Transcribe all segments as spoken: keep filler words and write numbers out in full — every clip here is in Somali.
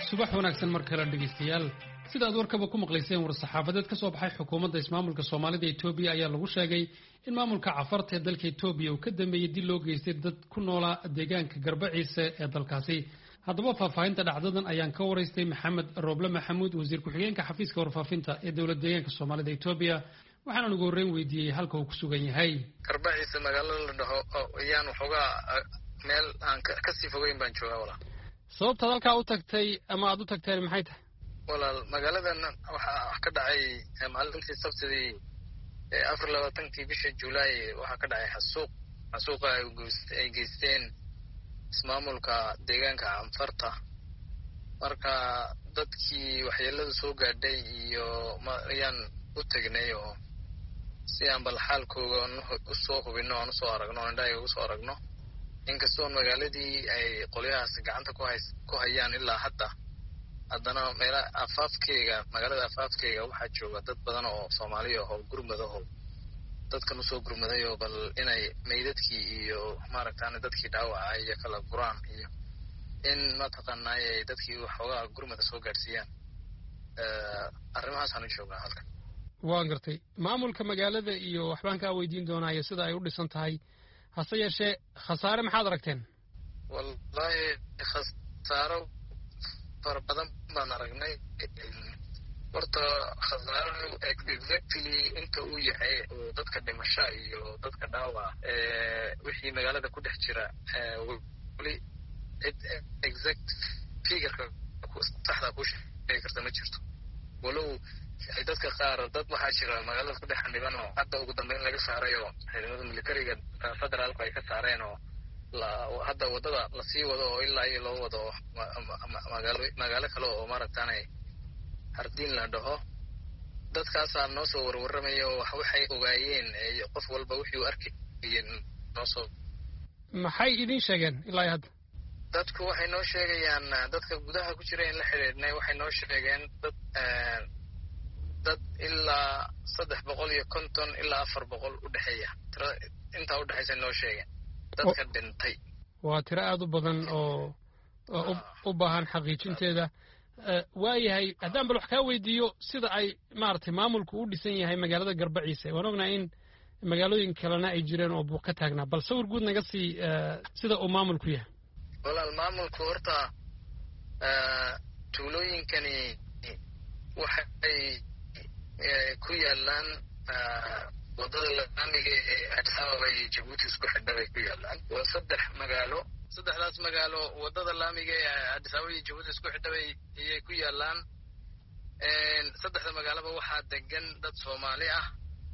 subax wanaagsan mar kale dhageystayaal sida aad warkaba ku maqlayseen war saxaafadeed ka soo baxay xukuumadda ismaamulka Soomaalida Itoobiya ayaa lagu sheegay in maamulka cafarta ee dalka Itoobiya uu ka dambeeyay dil loo geystay dad ku noolaa deegaanka Garbaciise ee dalkaasi haddaba faahfaahinta dhacdadan ayaan ka waraystay Maxamed Roble Maxamuud wasiir ku-xigeenka xafiiska warfaafinta ee dowladda deegaanka Soomaalida Itoobiya waxaan ugu horreyn weydiiyay halka uu ku sugan yahay Garbaciise magaalada la dhaho ayaan xogaa meel aan ka sii fogeyn baan joogaa walaal sababta halka u tagtay ama aad u tagteen maxay tahay walaal magaaladan waxa ka dhacay maalintii sabtidii afar iyo labaatankii bisha Juulaay waxa ka dhacay xasuuq xasuuqa ay geysteen ismaamulka deegaanka Anfarta marka dadkii waxyeelada soo gaadhay iyo ayaan u tagnay oo si aan bal xaalkooda u soo hubino aan soo aragno indhaha u soo aragno inkastoo magaaladii ay qolyahaas gacanta ku hays ku hayaan ilaa hadda haddana meela afaafkeega magaalada afaafkeega waxaa jooga dad badan oo Soomaali ah oo gurmada oo dadkan u soo gurmaday oo bal inay meydadkii iyo maaragtaan dadkii dhaawaca iyo kala guraan iyo in ma taqaanay dadkii waxoogaa gurmada soo gaarsiiyaan ee arrimahaas aan joogaa halkan waan gartay maamulka magaalada iyo waxbaan ka weydiin doonaa sida ay u dhisan tahay hase yeeshee khasaare maxaad aragteen wallahi khasaaro fara badan baan aragnay horta khasaaro exactly inta uu yahay oo dadka dhimasho iyo dadka dhaawac ee wixii magaalada ku dhex jira wali exact figure ku saxda ku sheegi karta ma jirto walow ay dadka qaar dad waxaa jira magaalada ku dhex xaniban oo hadda ugu dambeyn laga saaray oo ciidamada militariga federaalka ay ka saareen oo hadda wadada la sii wado oo ilaa iyo loo wado magaalo magaalo kale oo maaragtaanay hardin la dhaho dadkaasaa noo soo warwaramayo wax waxay ogaayeen qof walba wuxuu arkayeen noo soo maxay idin sheegeen ilaa hadda dadku waxay noo sheegayaan dadka gudaha ku jira in la xiriirnay waxay noo sheegeen dad dad ilaa saddex boqol iyo konton ilaa afar boqol u dhexeeya tira inta u dhaxaysa noo sheegeen dadka dhintay waa tiro aad u badan oo u baahan xaqiijinteeda waayahay haddaan bal wax kaa weydiiyo sida ay maaragtay maamulku u dhisan yahay magaalada Garbaciise waan ognahay in magaalooyin kalena ay jireen oo buuq ka taagnaa bal sawir guud naga sii sida uu maamulku yahay walaal maamulku horta tuulooyinkani waxay ku yaalaan wadada laamiga ee Addis Ababa iyo Djibouti isku xidha bay ku yaalaan waa saddex magaalo saddexdaas magaalo wadada laamiga ee Addis Ababa iyo Djibouti isku xidha bay ku yaalaan een saddexda magaalaba waxaa degan dad Soomaali ah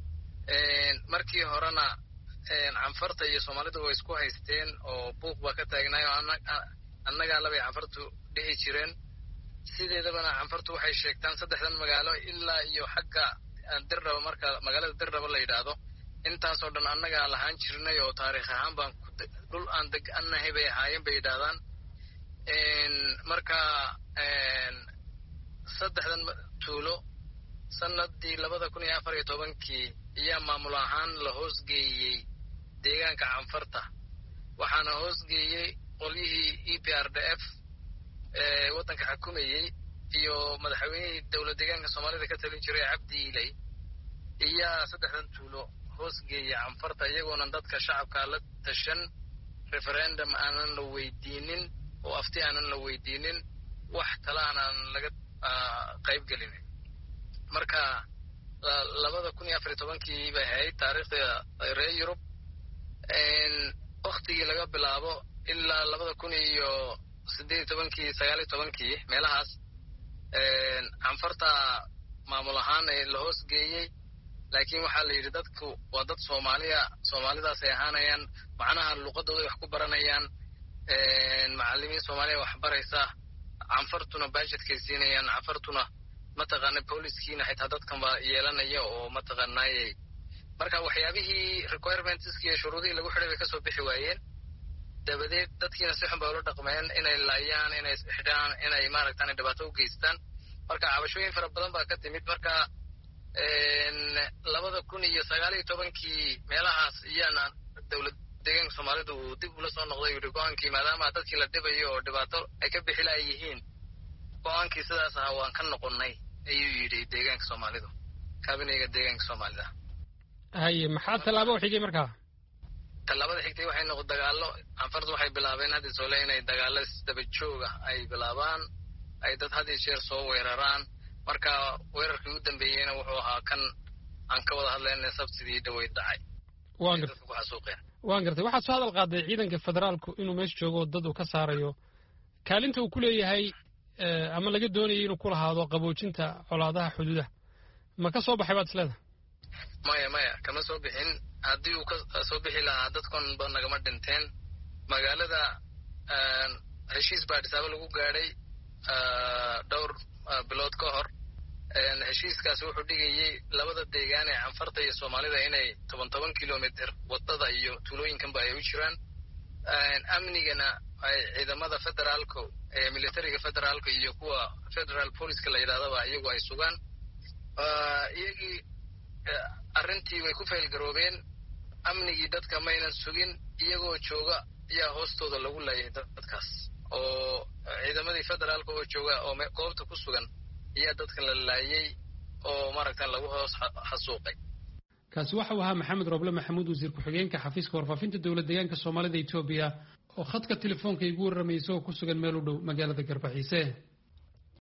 een markii horena een Anfarta iyo Soomaalida way isku haysteen oo buuq ba ka taagnaayo annaga labay Anfartu dhihi jireen sideedabana Anfartu waxay sheegtaan saddexdan magaalo ilaa iyo xagga dirraba marka magaalada dirraba la yiraahdo intaas oo dhan annaga lahaan jirnay oo taariikh ahaan baan dhul aan deganahay bay ahaayeen bay yiraahdaan een marka een saddexdan tuulo sanadii labada kun iyo afar iyo tobankii ayaa maamul ahaan la hoosgeeyay deegaanka Anfarta waxaana hoosgeeyay qolyihii E P R D F ee wadanka xukumayay iyo madaxweynihii dowladda deegaanka Soomaalida ka talin jiray Cabdi Ilay iyo saddexdan tuulo hoosgeeyay Anfarta iyagoona dadka shacabka la tashan referendum aanan la weydiinin oo afti aanan la weydiinin wax kale aanan laga qayb gelin marka labada kun iyo afar iyo tobankii bay ahayd taariikhda reer Yurub een waqtigii laga bilaabo ilaa labada kun iyo siddeed iyo tobankii sagaal iyo tobankii meelahaas een Anfarta maamul ahaan la hoosgeeyay laakiin waxaa la yiri dadku waa dad Soomaaliya Soomaalidaas ay ahaanayaan macnaha luqadooda wax ku baranayaan een macallimiin Soomaaliya wax baraysa Anfartuna budgetkay siinayaan Anfartuna mataqaana booliskiina xitaa dadkan baa yeelanaya oo mataqaanay marka waxyaabihii requirements iyo shuruudihii lagu xidhay ka soo bixi waayeen dabadeed dadkiina si xun bay ula dhaqmeen inay laayaan inay xidhaan inay maaragtaan dhibaato u geystaan marka cabashooyin fara badan baa ka timid marka een labada kun iyo sagaal iyo tobankii meelahaas iyana dowladda deegaanka Soomaalidu dib ula soo noqday go'aankii maadaama dadkii la dhibayo oo dhibaato ay ka bixi laayeen go-aankii sidaas ahaa waan ka noqonnay ayuu yidhi deegaanka soomaalidu kabineyga deegaanka soomaalida. haye maxaa tallaabo u xigay markaa? tallaabada xigtay waxay noqon dagaallo. Anfartu waxay bilaabeen hadda soole inay dagaallo isdaba jooga ay bilaabaan, ay dad had iyo jeer soo weeraraan. marka weerarkii u dambeeyeyna wuxuu ahaa kan aan ka wada hadlayna sabtidii dhaweyd dhacay. waan gartay waan gartay waxaad soo hadal qaaday ciidanka federaalku inuu meesha joogo dad uu ka saarayo kaalinta uu ku leeyahay ama laga doonayay inuu ku lahaado qaboojinta colaadaha xuduudaha ma ka soo baxay baad isleedahay? maya maya kama soo bixin. haddii uu ka soo bixi lahaa dadkan ba nagama dhinteen. magaalada heshiis baa Addis Ababa lagu gaadhay dhowr bilood ka hor. heshiiskaasi wuxuu dhigayay labada deegaan ee Anfarta iyo Soomaalida inay toban toban kilomitir wadada iyo tuulooyinkanba ay u jiraan. amnigana ay ciidamada federaalka ee militariga federaalka iyo kuwa federal police la yidhahdaba iyagu ay sugaan. iyagii arrintii way ku faylgaroobeen. amnigii dadka maynan sugin, iyagoo jooga ayaa hoostooda lagu laayay dadkaas oo ciidamadii federaalka oo jooga oo goobta ku sugan ayaa dadkan la laayay oo maaragtan lagu hoos xasuuqay. kaasi waxa uu ahaa maxamed roble maxamuud wasiir ku-xigeenka xafiiska warfaafinta dowlad deegaanka soomaalida Itoobiya oo khadka telefoonka igu warramayay oo ku sugan meel u dhow magaalada Garbaxiise.